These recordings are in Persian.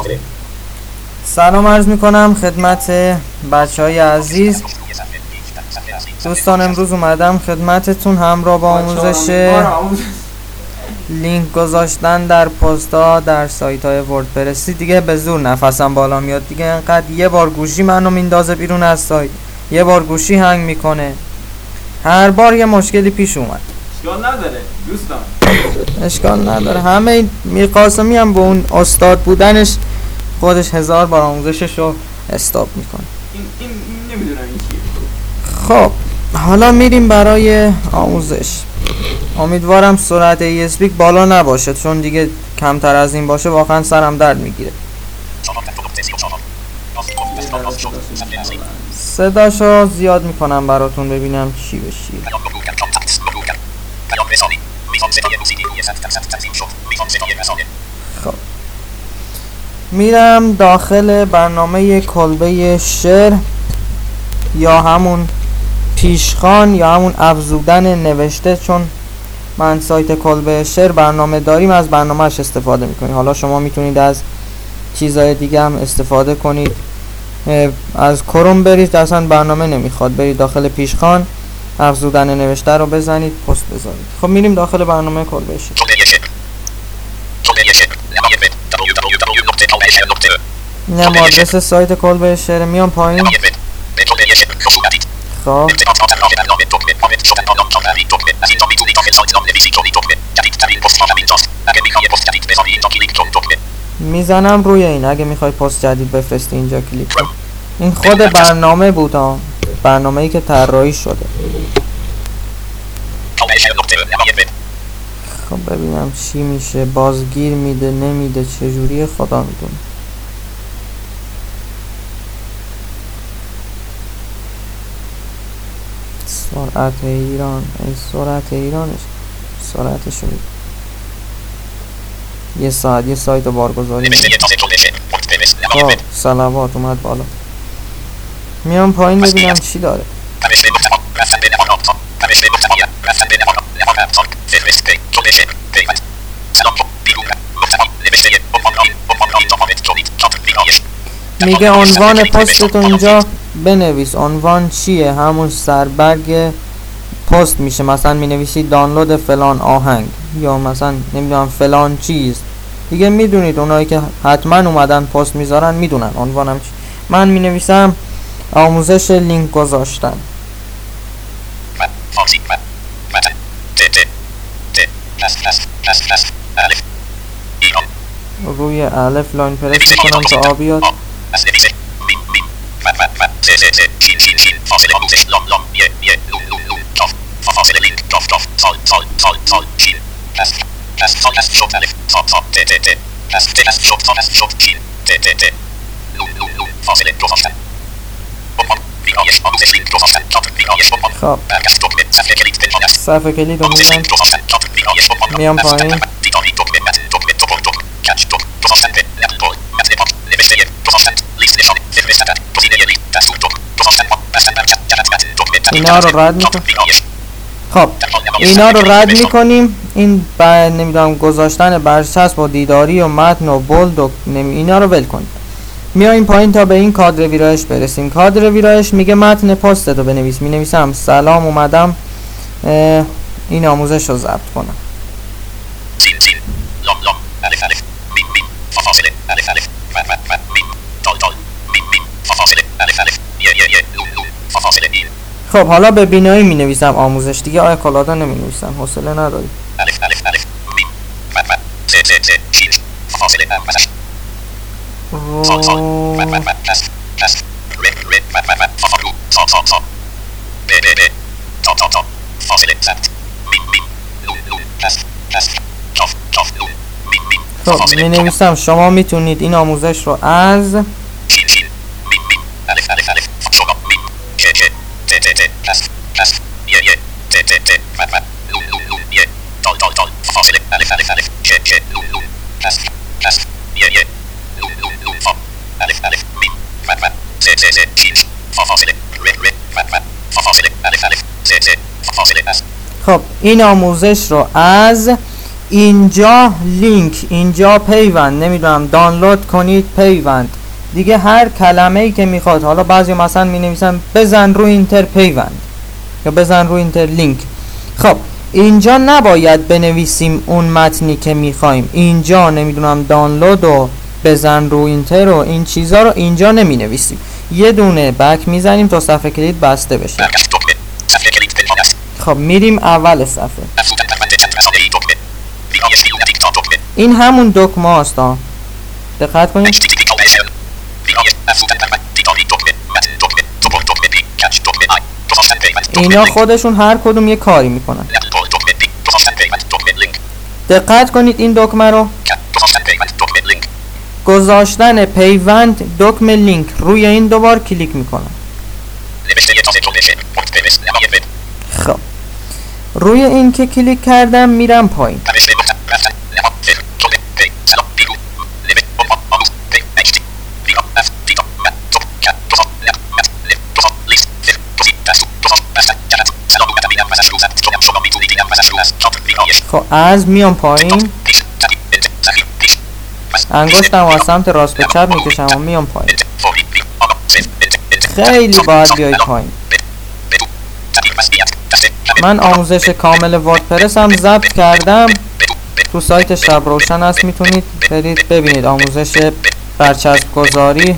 سلام عرض میکنم خدمت بچه های عزیز. دوستان امروز اومدم خدمتتون همراه با آموزش لینک گذاشتن در پست‌ها در سایت های وردپرسی. دیگه به زور نفسم بالا میاد دیگه، انقدر یه بار گوشی منو میندازه بیرون از سایت، یه بار گوشی هنگ میکنه، هر بار یه مشکلی پیش اومد. اشکال نداره دوستان، اشکال نداره. همه این میرقاسمی هم به اون استاد بودنش خودش 1000 بار آموزشش رو استاپ میکنه. این نمیدونم این چیه. خب حالا میریم برای آموزش. امیدوارم سرعت ESP بالا نباشه، چون دیگه کمتر از این باشه واقعا سرم درد میگیره. صداشو زیاد میکنم براتون ببینم چی به چی. خب میرم داخل برنامه کلبه شعر یا همون پیشخوان یا همون افزودن نوشته، چون من سایت کلبه شعر برنامه داریم، از برنامهش استفاده میکنیم. حالا شما میتونید از چیزهای دیگه هم استفاده کنید. از کروم برید، اصلا برنامه نمیخواد، برید داخل پیشخوان افزودن نوشته رو بزنید، پست بذارید. خب میریم داخل برنامه کلبه شعر. اینم آدرس سایت کلبه شعر. میام پایین. خب میزنم روی این. اگه میخوای پست جدید بفرستی اینجا کلیک کن. این خود برنامه بود ها، برنامه‌ای که طراحی شده. خب ببینم چی میشه. بازگیر میده نمیده، چجوریه خدا میدونه. سرعت ایران، ای سرعت ایرانش، سرعتش رو یه سایت رو بارگذاری میده. خب صلوات اومد بالا. میام پایین ببینم چی داره. میگه عنوان پستتو اینجا بنویس. عنوان چیه؟ همون سربرگ پست میشه. مثلا مینویسی دانلود فلان آهنگ یا مثلا نمیدونم فلان چیز دیگه. میدونید اونایی که حتما اومدن پست میذارن میدونن عنوانم چی. من مینویسم آموزش لینک گذاشتن. روی الف لاین پرس میکنم تا آ بیاد. خب صفحه کلید رو میدم. میام پایین. اینا رو رد میکنم. خب اینا رو رد میکنیم. این نمیدونم گذاشتن برچسب و دیداری و متن و بولد و اینا رو ول کنیم. میایم پایین تا به این کادر ویرایش برسیم. کادر ویرایش میگه متن پست رو بنویس. مینویسم سلام اومدم این آموزش رو ضبط کنم. خب حالا به بینایی می نویسم آموزش دیگه. آیا کلادا نمی نویسم، حوصله نداری. خب می نویسم شما میتونید این آموزش رو از خب این آموزش رو از اینجا لینک، اینجا پیوند، نمیدونم دانلود کنید پیوند، دیگه هر کلمه ای که میخواد. حالا بعضی مثلا می نویسن بزن رو اینتر پیوند یا بزن رو اینتر لینک. خب اینجا نباید بنویسیم اون متنی که میخوایم. اینجا نمیدونم دانلود و بزن رو اینتر و این چیزا رو اینجا نمی نویسیم. یه دونه بک میزنیم تا صفحه کلید بسته بشه. خب میریم اول صفحه. این همون دکمه هاست ها، دقت کنید. اینا خودشون هر کدوم یه کاری میکنن. دقت کنید این دکمه رو، گذاشتن پیوند دکمه لینک، روی این دوبار کلیک میکنم. خب روی این که کلیک کردم میرم پایین. خب از میام پایین، انگشتم از سمت راست به چپ میکشم و میام پایین. خیلی باید بیایید پایین. من آموزش کامل وردپرس هم ضبط کردم، تو سایت شب روشن هست، میتونید برید ببینید. آموزش برچسب گذاری،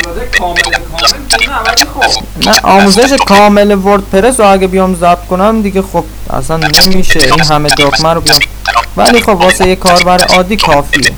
نه آموزش کامل وردپرس رو اگه بیام ضبط کنم دیگه خب اصلا نمیشه این همه دکمه رو بیام، ولی خب واسه یه کاربر عادی کافیه.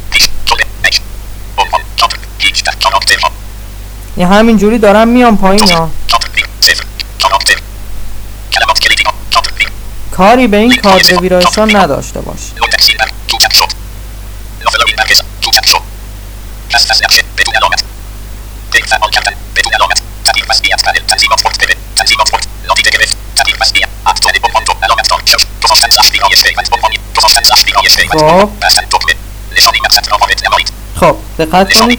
یه همین جوری دارم میام پایین ها. کاری به این کادر ویرایشان نداشته باش. خب دقت کنید،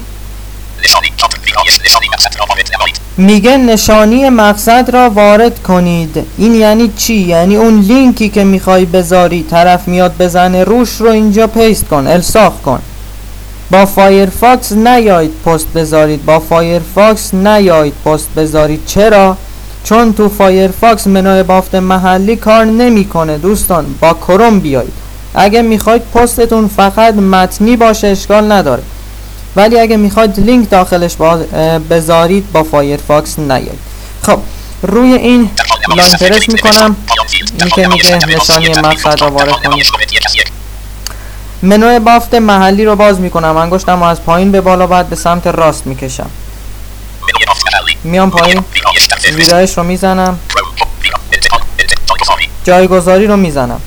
میگه نشانی مقصد را وارد کنید. این یعنی چی؟ یعنی اون لینکی که میخوای بذاری طرف میاد بزنه روش رو اینجا پیست کن، الساق کن. با فایرفاکس نیایید پست بذارید، با فایرفاکس نیایید پست بذارید. چرا؟ چون تو فایرفاکس منوی بافت محلی کار نمیکنه دوستان. با کروم بیایید. اگه میخواید پستتون فقط متنی باشه اشکال نداره، ولی اگه میخواید لینک داخلش بذارید با فایرفاکس نیایید. خب روی این لاین پرس میکنم، این که میگه نشانی مقصد را وارد کنید. منوی بافت محلی رو باز میکنم، انگشتم از پایین به بالا بعد به سمت راست میکشم، میام پایین، ویرایش رو میزنم، جایگذاری رو میزنم.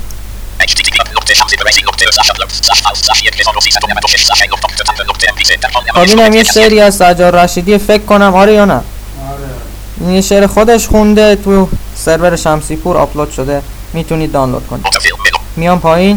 خب اینم یه شعری از سجاد رشیدی فکر کنم، آره یا نه؟ این یه شعر خودش خونده، تو سرور شمسی پور آپلود شده، میتونید دانلود کنید. میام پایین.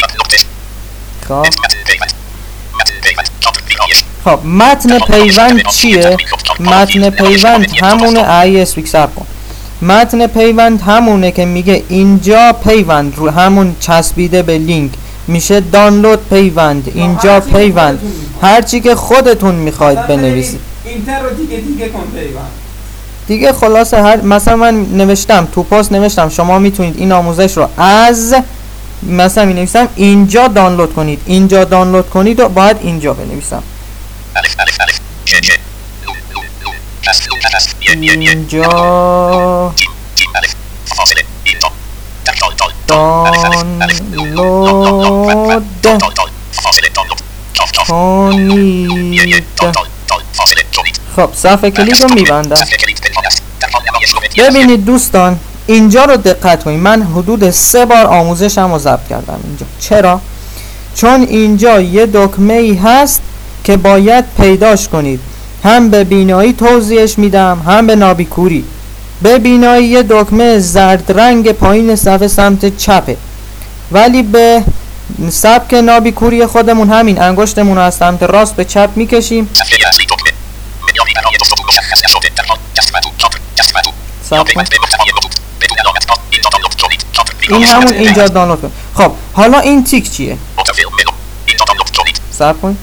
خب متن پیوند چیه؟ متن پیوند همونه. ایس صبر کن. متن پیوند همونه که میگه اینجا پیوند رو همون چسبیده به لینک میشه دانلود پیوند، اینجا پیوند، هرچی که خودتون میخواید بنویسید. اینتر رو دیگه کن پیوند دیگه خلاصه هر مثلا من نوشتم تو پست نوشتم شما میتونید این آموزش رو از مثلا مینویسم اینجا دانلود کنید، اینجا دانلود کنید و باید اینجا بنویسم اینجا دانلود کنید. خب صفحه کلید رو میبندم. ببینید دوستان اینجا رو دقت کنید، من حدود 3 بار آموزشم رو ضبط کردم اینجا. چرا؟ چون اینجا یه دکمه ای هست که باید پیداش کنید. هم به بینایی توضیحش میدم هم به نابیکوری. به بینایی یه دکمه زرد رنگ پایین صفحه سمت چپه، ولی به سبک نابیکوری خودمون همین انگشتمون رو از سمت راست به چپ میکشیم. این همون اینجا دانلود کن. خب حالا این تیک چیه؟ صبر کن.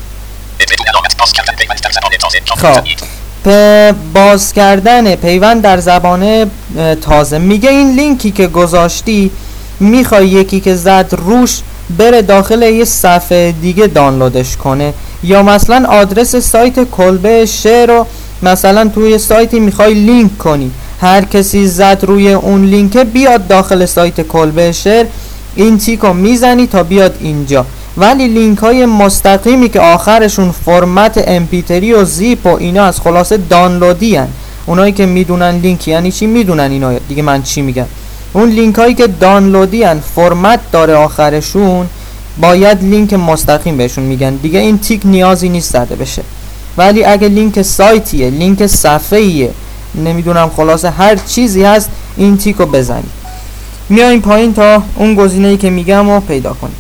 خب باز کردن پیوند در زبان تازه. میگه این لینکی که گذاشتی میخوای یکی که زد روش بره داخل یه صفحه دیگه دانلودش کنه، یا مثلا آدرس سایت کلبه شعر رو مثلا توی سایتی میخوای لینک کنی، هر کسی زد روی اون لینک بیاد داخل سایت کلبه شعر، این تیکو میزنی تا بیاد اینجا. ولی لینک های مستقیمی که آخرشون فرمت امپیتری و زیپ و اینا از خلاصه دانلودی هن. اونایی که میدونن لینک یعنی چی میدونن اینا دیگه من چی میگم. اون لینک هایی که دانلودی هن فرمت داره آخرشون، باید لینک مستقیم بهشون میگن دیگه. این تیک نیازی نیست زده بشه. ولی اگه لینک سایتیه، لینک صفحه‌ایه، نمیدونم خلاصه هر چیزی هست، این تیکو بزنید. میایم پایین تا اون گزینه‌ای که میگم رو پیدا کنید.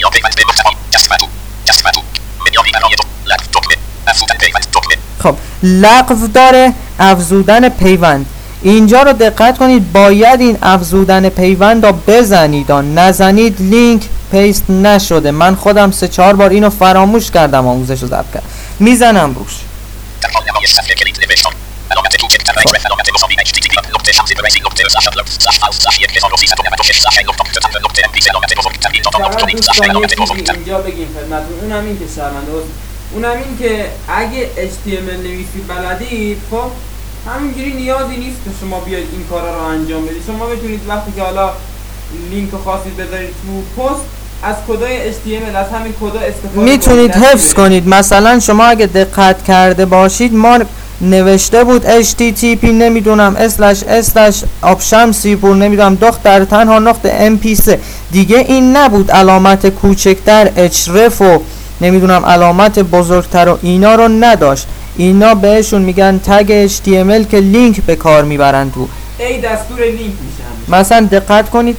خب لغو داره، افزودن پیوند. اینجا رو دقت کنید، باید این افزودن پیوند رو بزنید، نزنید لینک پیست نشده. من خودم 3-4 بار اینو فراموش کردم آموزش رو ضبط کردم. میزنم روش. اینجا بگیم خدمتتون اونم این که شرمنده اونم این که اگه HTML نویسی بلدید، خب همینجوری نیازی نیست که شما بیاید این کارا رو انجام بدید. شما بتونید وقتی که حالا لینک خواستید بذارید تو پست، از کدای HTML از همین کدا استفاده میتونید حفظ کنید. مثلا شما اگه دقت کرده باشید ما نوشته بود HTTP نمیدونم / آبشمسی پور نمیدونم دختر تنها نقطه MP3 دیگه. این نبود علامت کوچکتر href و نمیدونم علامت بزرگتر و اینا رو نداشت. اینا بهشون میگن تگ HTML که لینک به کار میبرن تو. ای دستور لینک میشه. مثلا دقت کنید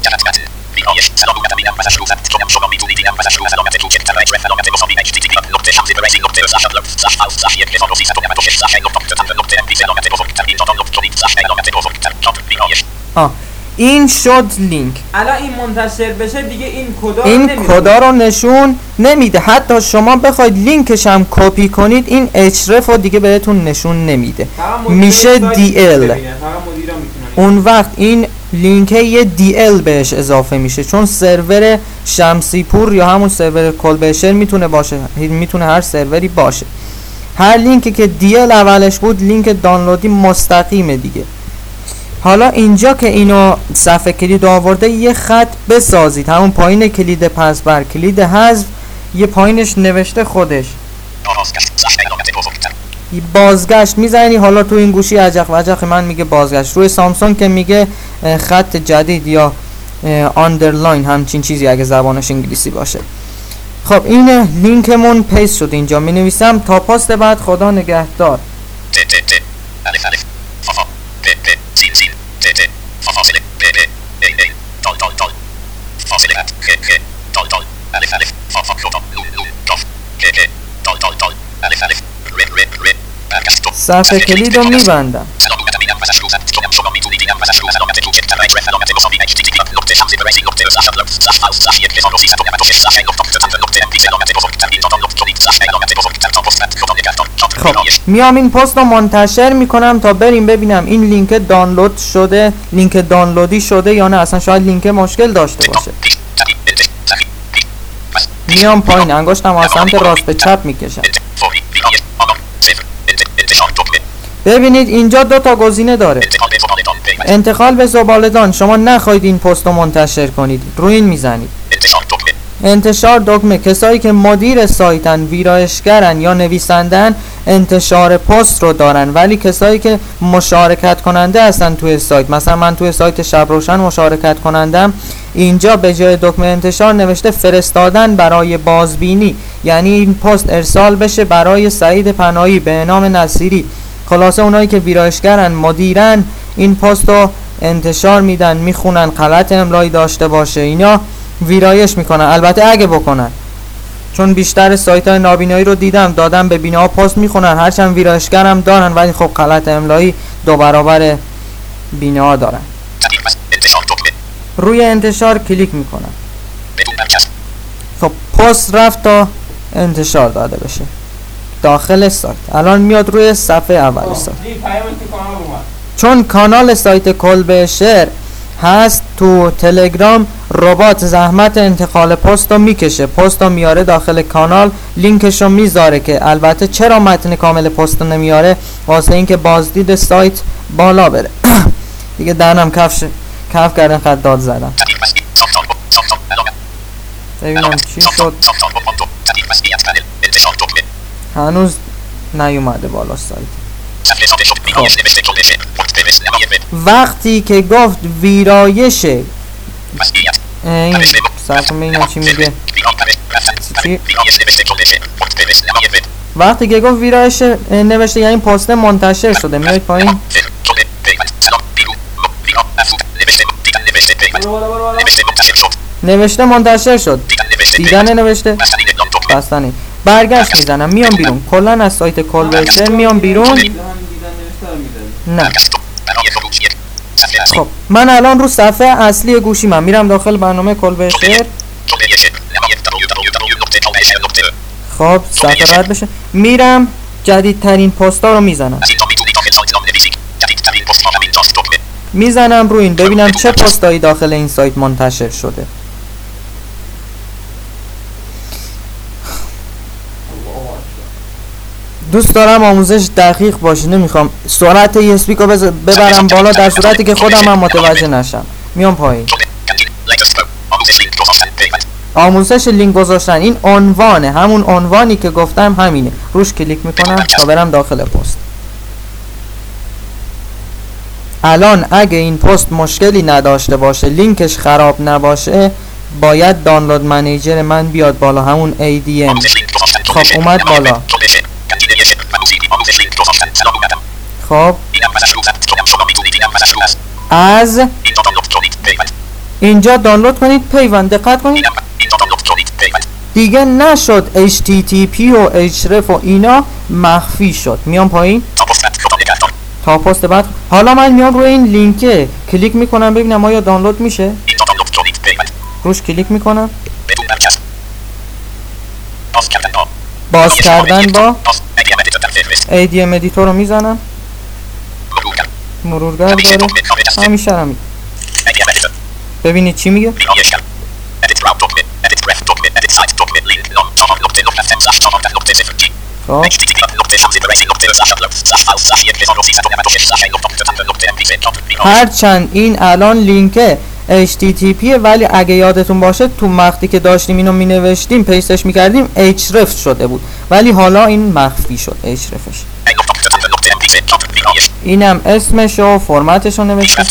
این شد لینک. الان این منتشر بشه دیگه این کدا رو نشون نمیده. حتی شما بخواید لینکش هم کپی کنید این href رو دیگه بهتون نشون نمیده، میشه DL. اون وقت این لینک یه DL بهش اضافه میشه، چون سرور شمسی پور یا همون سرور کلبه شعر میتونه باشه، میتونه هر سروری باشه. هر لینکی که DL اولش بود لینک دانلودی مستقیمه دیگه. حالا اینجا که اینو صفحه کلید آورده یه خط بسازید، همون پایین کلید پس بر کلید حذف یه پایینش نوشته خودش بازگشت میزنی. حالا تو این گوشی عجق وجق من میگه بازگشت، روی سامسونگ که میگه خط جدید یا آندرلاین همچین چیزی اگه زبانش انگلیسی باشه. خب این لینکمون پیست شد. اینجا می نویسم تا پست بعد خدا نگهدار. صفحه کلید رو میبندم. خب میام این پست رو منتشر میکنم تا بریم ببینم این لینک دانلود شده، لینک دانلودی شده یا نه. اصلا شاید لینک مشکل داشته باشه. میام پایین، انگشتم از سمت راست به چپ میکشم. ببینید اینجا 2 تا گزینه داره. انتقال به زباله‌دان. شما نخواهید این پست رو منتشر کنید، روی این میزنید. انتشار دکمه. کسایی که مدیر سایتن، ویرایشگرن یا نویسندن انتشار پست رو دارن، ولی کسایی که مشارکت کننده هستن توی سایت، مثلا من توی سایت شب روشن مشارکت کنندم، اینجا به جای دکمه انتشار نوشته فرستادن برای بازبینی، یعنی این پست ارسال بشه برای سعید پناهی به نام نصیری. خلاصه اونایی که ویرایشگرن، مدیرن، این پست رو انتشار میدن، میخونن، غلط املایی داشته باشه اینا ویرایش میکنن. البته اگه بکنن، چون بیشتر سایت های نابینایی رو دیدم دادن به بیناها پست میخونن، هرچند ویرایشگر هم دارن ولی خب غلط املایی 2 برابر بیناها دارن. روی انتشار کلیک میکنم. خب پست رفت تا انتشار داده بشه داخل سایت. الان میاد روی صفحه اول سایت. چون کانال سایت کلبه شعر هست تو تلگرام، ربات زحمت انتقال پست رو میکشه، پست رو میاره داخل کانال، لینکش رو میذاره که البته چرا متن کامل پست رو نمیاره؟ واسه اینکه بازدید سایت بالا بره. دیگه دهنم کف کردن خط داد زدم. ببینم چی شد. هنوز نیومده بالا سایت. وقتی که گفت ویرایش این صرف ببینم چی میگه. وقتی که گفت ویرایش نوشته یعنی پست منتشر شده. میاید پایین. نوشته منتشر شد. دیدن نوشته بستنی. برگشت میزنم میام بیرون. کلا از سایت کلبه شعر میام بیرون. نه. خب من الان رو صفحه اصلی گوشی من میرم داخل برنامه کلبه شعر. خب صفحه رد بشه. میرم جدیدترین پستا رو میزنم روی این ببینم چه پستایی داخل این سایت منتشر شده. دوست دارم آموزش دقیق باشه، نمیخوام سرعت اسپیک رو ببرم بالا در صورتی که خودم هم متوجه نشم. میام پایین. آموزش لینک گذاشتن. این عنوانه، همون عنوانی که گفتم همینه. روش کلیک میکنم تا برم داخل پست. الان اگه این پست مشکلی نداشته باشه، لینکش خراب نباشه، باید دانلود منیجر من بیاد بالا، همون ADM. خب اومد بالا. خب از اینجا دانلود کنید پیوند. دقت کنید دیگه نشد HTTP و href و اینا مخفی شد. میام پایین تا پست بعد. حالا من میام روی این لینکه کلیک میکنم ببینم آیا دانلود میشه. روش کلیک میکنم. باز کردن با ADM ادیتور رو میزنم. مرورگر داره همیشه هم. ببینید چی میگه. هرچند این الان لینک HTTP ولی اگه یادتون باشه تو وقتی که داشتیم اینو می نوشتیم پیستش می کردیم href شده بود، ولی حالا این مخفی شد hrefش. اینم اسمش و فرمتش رو نوشتیم.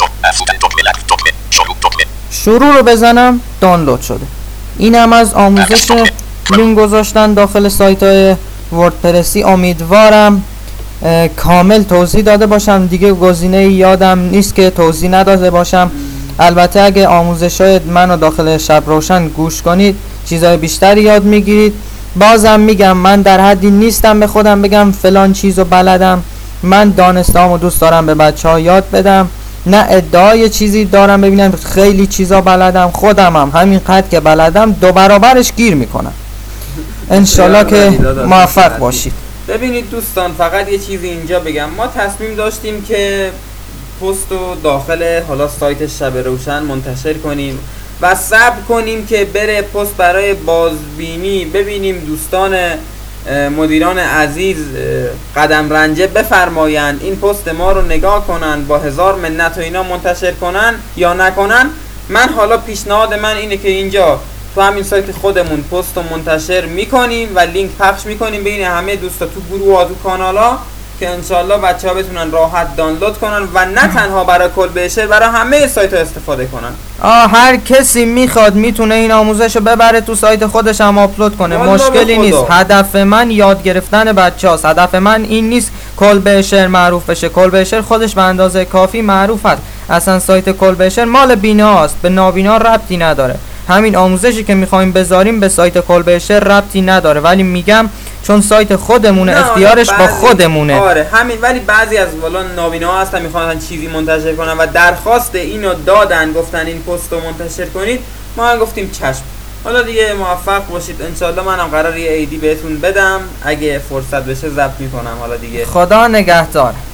شروع رو بزنم دانلود شده. اینم از آموزش لینک گذاشتن داخل سایت های وردپرسی. امیدوارم کامل توضیح داده باشم. دیگه گزینه یادم نیست که توضیح نداده باشم. البته اگه آموزش‌های منو داخل شب روشن گوش کنید چیزای بیشتری یاد میگیرید. بازم میگم من در حدی نیستم به خودم بگم فلان چیزو بلدم. من دانسته‌امو دوست دارم به بچه‌ها یاد بدم، نه ادعای چیزی دارم ببینم خیلی چیزا بلدم. خودمم همین قدر که بلدم 2 برابرش گیر میکنم. انشالله که موفق باشید. ببینید دوستان، فقط یه چیزی اینجا بگم. ما تصمیم داشتیم که پست رو داخل حالا سایت شب روشن منتشر کنیم و صبر کنیم که بره پست برای بازبینی، ببینیم دوستان مدیران عزیز قدم رنجه بفرمایند این پست ما رو نگاه کنن، با 1000 منت و اینا منتشر کنن یا نکنن. من حالا پیشنهاد من اینه که اینجا تو همین سایت خودمون پست رو منتشر میکنیم و لینک پخش میکنیم بین همه دوستا تو گروه ها، تو کانال ها، که انشالله بچه ها بتونن راحت دانلود کنن و نه تنها برای کلبه شعر، برای همه سایت ها استفاده کنن. هر کسی میخواد میتونه این آموزش رو ببره تو سایت خودش هم آپلود کنه، مشکلی نیست. هدف من یاد گرفتن بچه هاست. هدف من این نیست کلبه شعر معروف بشه. کلبه شعر خودش به اندازه کافی معروف هست. اصلا سایت کلبه شعر مال بینا هست، به نابینا ربطی نداره. همین آموزشی که میخوایم بذاریم به سایت کلبه شعر ربطی نداره، ولی میگم چون سایت خودمونه، نه، اختیارش با بعضی- خودمونه. آره همین، ولی بعضی از والا نابینا هستن میخوان چیزی منتشر کنن و درخواست اینو دادن، گفتن این پست رو منتشر کنید، ما هم گفتیم چشم. حالا دیگه موفق باشید انشالله. منم قرار یه ایدی بهتون بدم، اگه فرصت بشه ضبط میکنم. حالا دیگه خدا نگهدار.